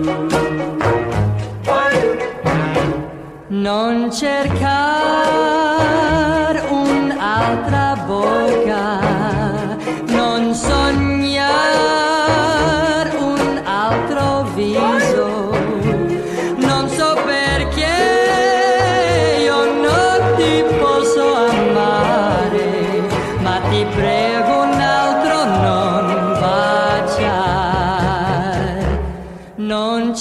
Non cercar un'altra bocca, non sognar un altro viso, non so perché io non ti posso amare, ma ti prego un altro non baciar, non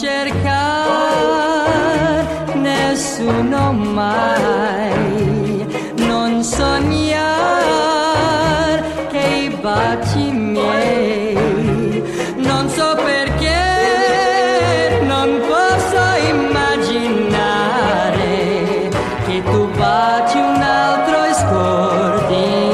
cercar nessuno mai, non sognar che i baci miei, non so perché non posso immaginare che tu baci un altro e scordi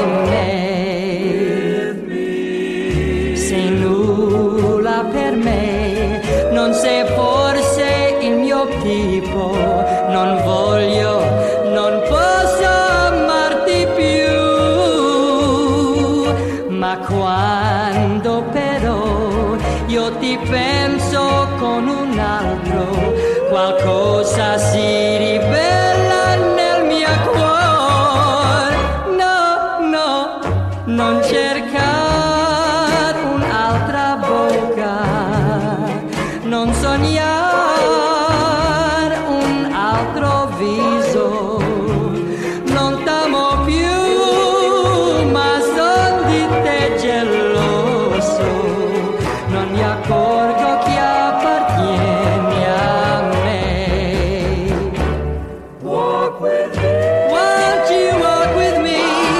me. Sei nulla per me, non sei forse il mio tipo, non voglio, non posso amarti più, ma quando però io ti penso con un altro, qualcosa si rivela nel mio cuore. No, no, non cercare un'altra bocca, non sognare un altro viso, non t'amo più, ma son di te geloso, non mi accorgo che appartieni a me. Walk with me. Won't you walk with me?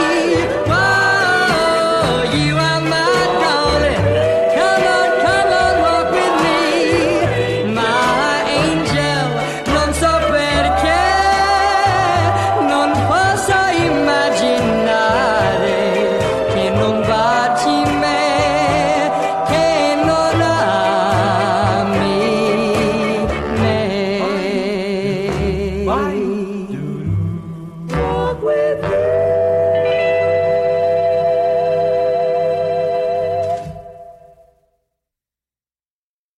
Oh, you are my darling. Come on, walk with me. My angel, non so perché, non posso immaginare che non baci me, che non ami me. Walk with me.